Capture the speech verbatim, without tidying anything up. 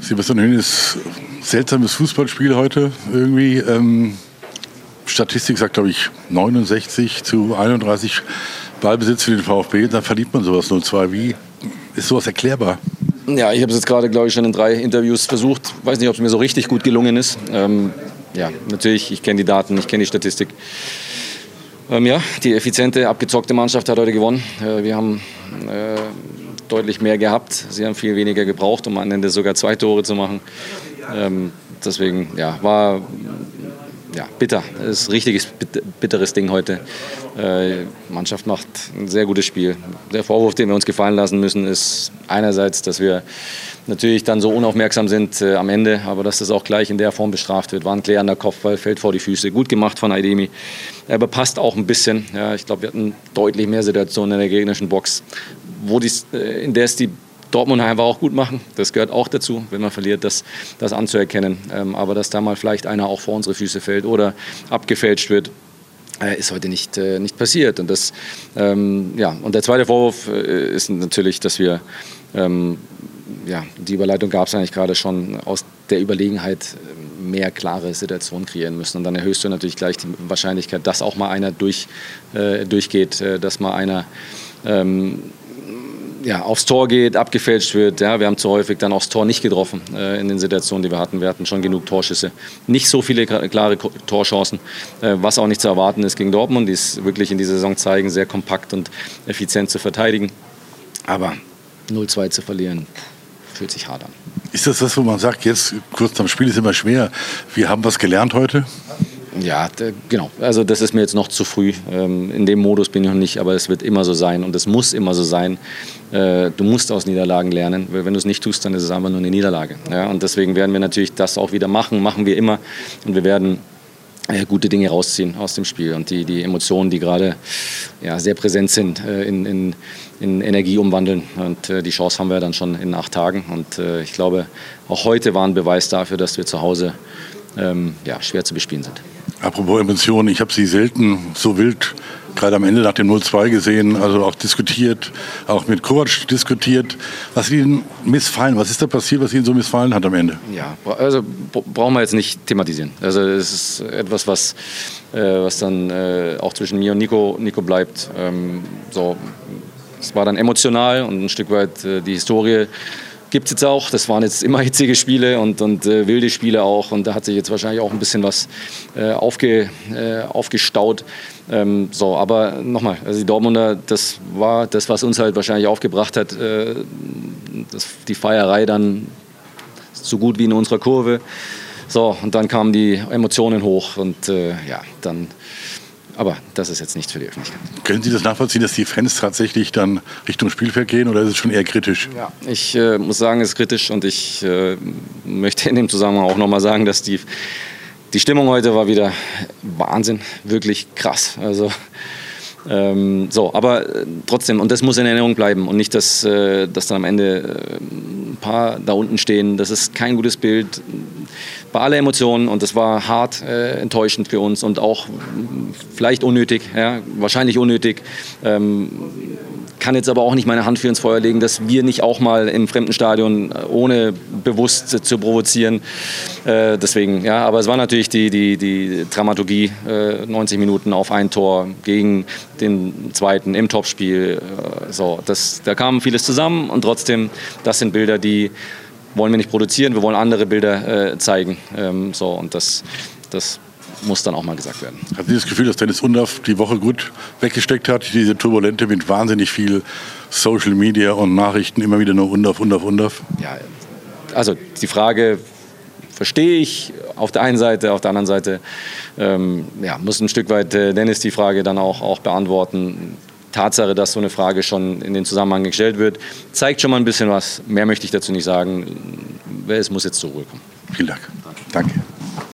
Sebastian Hoeneß, seltsames Fußballspiel heute irgendwie. Ähm, Statistik sagt, glaube ich, neunundsechzig zu einunddreißig Ballbesitz für den VfB. Dann verliert man sowas null zwei. Wie ist sowas erklärbar? Ja, ich habe es jetzt gerade, glaube ich, schon in drei Interviews versucht. Weiß nicht, ob es mir so richtig gut gelungen ist. Ähm, ja, natürlich, ich kenne die Daten, ich kenne die Statistik. Ähm, ja, die effiziente, abgezockte Mannschaft hat heute gewonnen. Äh, wir haben äh, deutlich mehr gehabt. Sie haben viel weniger gebraucht, um am Ende sogar zwei Tore zu machen. Ähm, deswegen, ja, war ja, bitter. Das ist ein richtiges bitteres Ding heute. Die äh, Mannschaft macht ein sehr gutes Spiel. Der Vorwurf, den wir uns gefallen lassen müssen, ist einerseits, dass wir natürlich dann so unaufmerksam sind äh, am Ende, aber dass das auch gleich in der Form bestraft wird. War ein klärender Kopfball, fällt vor die Füße. Gut gemacht von Aydemi. Aber passt auch ein bisschen. Ja, ich glaube, wir hatten deutlich mehr Situationen in der gegnerischen Box, wo dies, äh, in der es die Dortmund einfach auch gut machen. Das gehört auch dazu, wenn man verliert, das, das anzuerkennen. Ähm, aber dass da mal vielleicht einer auch vor unsere Füße fällt oder abgefälscht wird, äh, ist heute nicht, äh, nicht passiert. Und, das, ähm, ja. Und der zweite Vorwurf äh, ist natürlich, dass wir, ähm, ja, die Überleitung gab es eigentlich gerade schon, aus der Überlegenheit mehr klare Situationen kreieren müssen. Und dann erhöhst du natürlich gleich die Wahrscheinlichkeit, dass auch mal einer durch, äh, durchgeht, äh, dass mal einer ähm, ja, aufs Tor geht, abgefälscht wird. Ja, wir haben zu häufig dann aufs Tor nicht getroffen äh, in den Situationen, die wir hatten. Wir hatten schon genug Torschüsse. Nicht so viele klare Torchancen, äh, was auch nicht zu erwarten ist gegen Dortmund, die es wirklich in dieser Saison zeigen, sehr kompakt und effizient zu verteidigen. Aber null zwei zu verlieren, fühlt sich hart an. Ist das das, wo man sagt, jetzt kurz am Spiel ist immer schwer, wir haben was gelernt heute? Ja, genau. Also das ist mir jetzt noch zu früh. In dem Modus bin ich noch nicht, aber es wird immer so sein und es muss immer so sein. Du musst aus Niederlagen lernen, weil wenn du es nicht tust, dann ist es einfach nur eine Niederlage. Ja, und deswegen werden wir natürlich das auch wieder machen, machen wir immer und wir werden gute Dinge rausziehen aus dem Spiel und die, die Emotionen, die gerade ja, sehr präsent sind, in, in, in Energie umwandeln und die Chance haben wir dann schon in acht Tagen und ich glaube, auch heute war ein Beweis dafür, dass wir zu Hause ähm, ja, schwer zu bespielen sind. Apropos Emotionen, ich habe Sie selten so wild, gerade am Ende nach dem null zwei gesehen, also auch diskutiert, auch mit Kovac diskutiert. Was Ihnen missfallen, was ist da passiert, was Ihnen so missfallen hat am Ende? Ja, also brauchen wir jetzt nicht thematisieren. Also es ist etwas, was, äh, was dann äh, auch zwischen mir und Nico, Nico bleibt. Ähm, so, es war dann emotional und ein Stück weit äh, die Historie gibt es jetzt auch. Das waren jetzt immer hitzige Spiele und, und äh, wilde Spiele auch. Und da hat sich jetzt wahrscheinlich auch ein bisschen was äh, aufge, äh, aufgestaut. Ähm, so, aber nochmal, also die Dortmunder, das war das, was uns halt wahrscheinlich aufgebracht hat. Äh, das, die Feierei dann so gut wie in unserer Kurve. So, und dann kamen die Emotionen hoch und äh, ja, dann. Aber das ist jetzt nichts für die Öffentlichkeit. Können Sie das nachvollziehen, dass die Fans tatsächlich dann Richtung Spielfeld gehen oder ist es schon eher kritisch? Ja, ich äh, muss sagen, es ist kritisch und ich äh, möchte in dem Zusammenhang auch nochmal sagen, dass die, die Stimmung heute war wieder Wahnsinn, wirklich krass. Also, ähm, so, aber äh, trotzdem, und das muss in Erinnerung bleiben und nicht, dass, äh, dass dann am Ende äh, ein paar da unten stehen. Das ist kein gutes Bild. Bei aller Emotionen und das war hart äh, enttäuschend für uns und auch vielleicht unnötig, ja, wahrscheinlich unnötig. Ähm, kann jetzt aber auch nicht meine Hand für ins Feuer legen, dass wir nicht auch mal im fremden Stadion, ohne bewusst zu provozieren. Äh, deswegen, ja, aber es war natürlich die, die, die Dramaturgie, äh, neunzig Minuten auf ein Tor gegen den zweiten im Topspiel. Äh, so, das, da kam vieles zusammen und trotzdem, das sind Bilder, die wollen wir nicht produzieren, wir wollen andere Bilder äh, zeigen. Ähm, so, und das, das muss dann auch mal gesagt werden. Haben Sie das Gefühl, dass Dennis Undaff die Woche gut weggesteckt hat? Diese Turbulente mit wahnsinnig viel Social Media und Nachrichten, immer wieder nur Undaff, Undaff, Undaff? Ja, also die Frage verstehe ich auf der einen Seite, auf der anderen Seite ähm, ja, muss ein Stück weit äh, Dennis die Frage dann auch, auch beantworten. Tatsache, dass so eine Frage schon in den Zusammenhang gestellt wird, zeigt schon mal ein bisschen was. Mehr möchte ich dazu nicht sagen. Es muss jetzt zur Ruhe kommen. Vielen Dank. Danke.